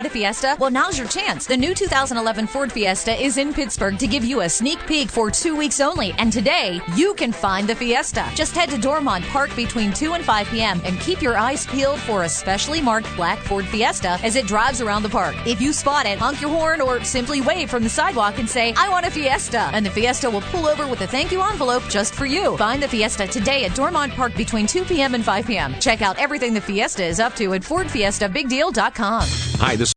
The Fiesta? Well, now's your chance. The new 2011 Ford Fiesta is in Pittsburgh to give you a sneak peek for 2 weeks only. And today, you can find the Fiesta. Just head to Dormont Park between 2 and 5 p.m. and keep your eyes peeled for a specially marked black Ford Fiesta as it drives around the park. If you spot it, honk your horn or simply wave from the sidewalk and say, "I want a Fiesta." And the Fiesta will pull over with a thank you envelope just for you. Find the Fiesta today at Dormont Park between 2 p.m. and 5 p.m. Check out everything the Fiesta is up to at FordFiestaBigDeal.com. Hi, this